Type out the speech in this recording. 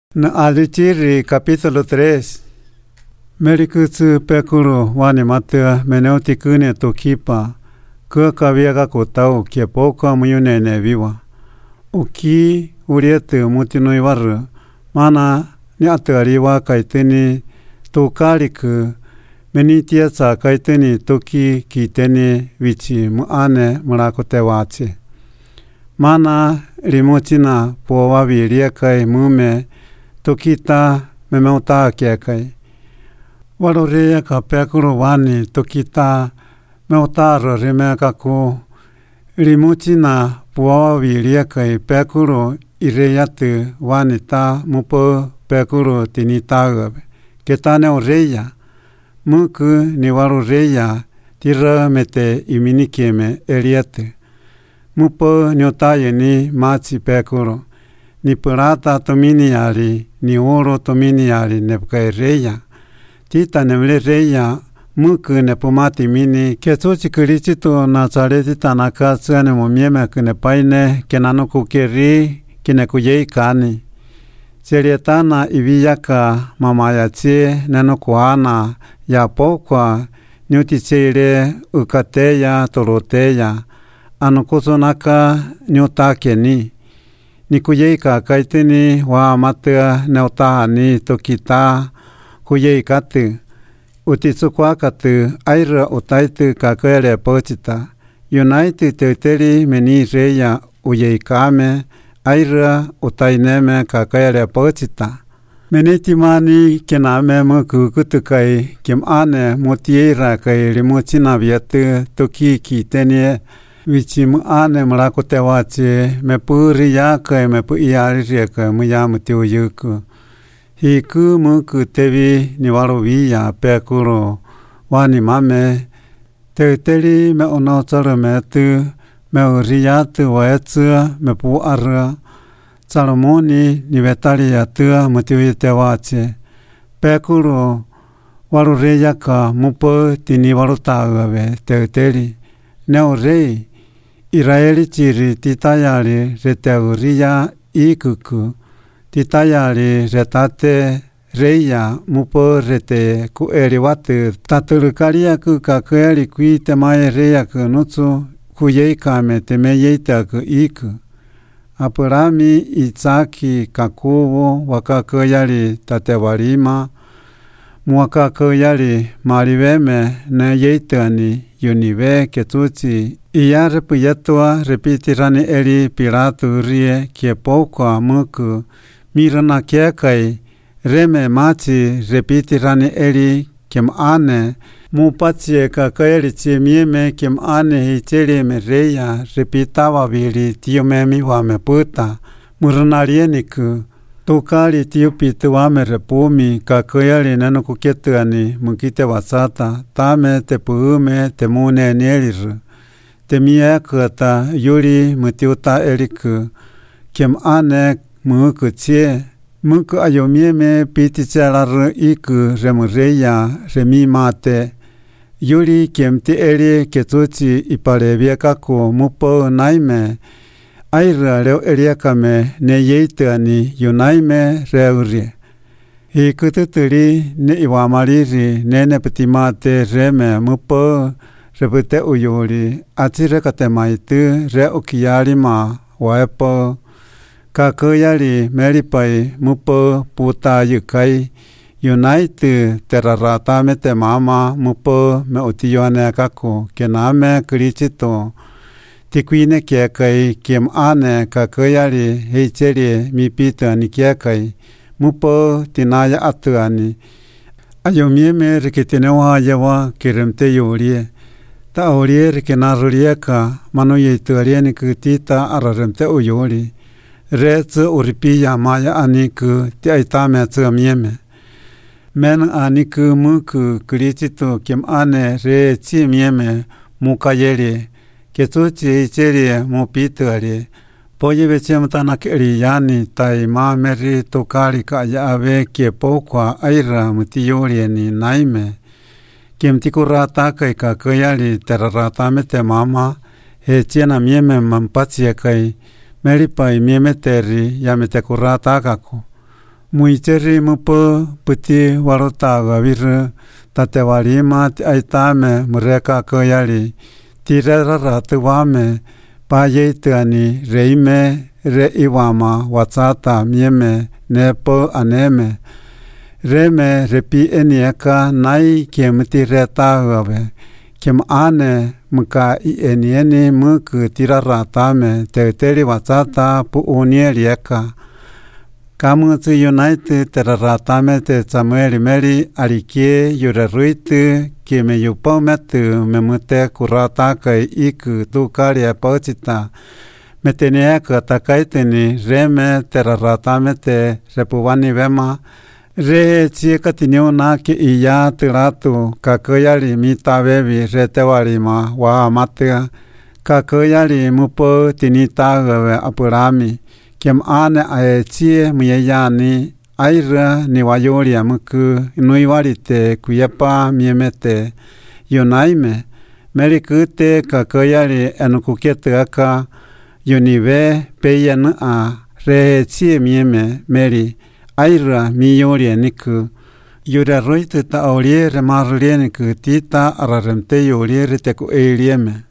Na Alichiri capítulo 3. Merikutsu pekuru wani matea meneutikune tokipa ka kaviaga kotau kia poka muyunene viwa. Uki uriete mutinoi waru mana ni atariwa kaiteni tokariku menitia sa kaiteni toki kiteni vichi muane murakote wachi. Mana rimochina powa viria kai mume tokita memeuta kiakai. Warorea ka pekuru wani tokita meutaro remeka ko rimuchina puawa viria kai pekuru ireyatu wani ta mupo pekuru tinitagabe. Ketane oreya muku ni warorea tira mete iminikeme eriate. Mupo nyotaye ni machi pekuru. Ni pirata tomini yari, ni oro tomini yari nepkai reya. Tita nemle reya, muku nepumati mini, ketuchi kurichito nazareti tanaka tsuane mumieme kune paine, kenano kukeri, kine kuyei kani. Serietana iviyaka mamayatsi, neno kuana, ya pokwa, nyutisire ukateya, toroteya, anukusonaka nyutakeni. Ni kuyeika kaitini wa matea neotahani tokita kuyeikatu. Utisukwakatu aira utaitu kakere pochita. United teuteri meni reya uyeikame aira utaineme kakere pochita. Menitimani kename muku kutukai kimane mutiera kai rimuchina viatu toki kitenie vichimu ane murakote wache mepuri yaka mepu iari yaka muyamu tiu yuku. Hiku muku tevi niwaro viya pekuro wani mame teuteri me onotsara metu me uriyatu waetsu mepu arra Salomoni nivetari yatua mutiu yate wache. Pekuro waro reyaka mupo tini waro tagave teuteri. Neo rei Israeli chiri titayari reteuriya ikuku, titayari retate reya mupo rete kueriwatu, taturikaria kakeri kui temae reya kunutsu, kuyeikame temeyeitaku iku. Apurami Isaki kakuvo wakakayari tatewarima, muakakayari mariveme ne yeitani yunive ketuchi. Iyar puyatua repitirani eri piratu rie kiepokwa muku mirana kiekai reme machi repitirani eri kimane mupachie kakaeri chimieme kimane hicheri mereya repitawa viri tiomemi wame puta muranarieniku tukari tiupitu wame repumi kakaeri neno kukietuani mukite wasata tame tepuume temune nieriru. Temia kata yuri mutiuta eriku kem ane muku chie muku ayomieme pitichararu iku remureya remi mate yuri kem ti eri ketuchi ipareviakaku mupo naime aira reo eriakame ne yeitani yunaime reurie hikututuri ne iwamariri nene petimate reme mupo repute uyuri atire katemaitu re ukiyari ma waepo kakayari meripai mupo puta yukai United terarata mete mama mupo me utiyone kaku kename krichito tikuine kiekai kiem ane kakayari heicheri mipita nikiekai mupo tinaya atuani ayomieme rikitinewa yawa kiremte yurie ta orier kenarurieka mano yeituarieni kutita araremte uyori retsu uripiya maya aniku ti aitame tsamieme men aniku muku krichito kim ane re chimieme mukayeri ketuchi icheri mupituari poye vechemtana keriyani tai mameri tokari kaya ave kiepokwa aira mutiyorieni naime Kimtikurata kai kakayari terarata mete mama he chiena mieme mampatsia kai meripai mieme teri yamete kurata kako muicheri mupo puti warota gavir tatewarima aitame mureka koyali tirera ratuwame payeitani reime re iwama watsata mieme nepo aneme reme repi enieka nai kemti reta gave kem ane muka enieni muku tiraratame teuteri watsata pu unielieka Kamutsu United teraratame te Samuel Meri alikie yureruitu kime yupometu memute kurata kai iku tukaria pochita metenia katakaiteni reme teraratame te repuwani vema re chiekatiniu na ki iya tiratu kakoyali mitabebi retewarima wa amatia kakoyali mupo tinitagawe apurami Kem ane aechie muyeyani aira ni wayoria muku nuiwarite kuyapa miemete yonaime merikute kakoyari enukuketuaka yonive peyanu a rechie mieme meri aira miyoria niku yura roite ta oliere marlieniku tita araremte yoliere teku elieme